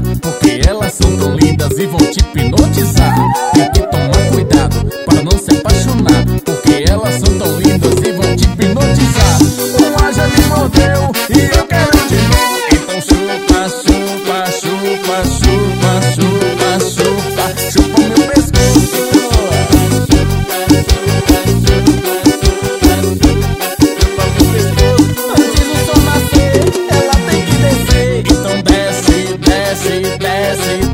porque elas são tão lindas e vão te hipnotizar. Tem que tomar cuidado para não se apaixonar, porque elas são tão lindas e vão te hipnotizar. Uma já me mordeu e eu quero de novo. Então chupa, chupa, chupa, chupa, chupa, chupa, chupa o meu pescoço. Antes do sol nascer, ela tem que descer. Então desce, desce, desce,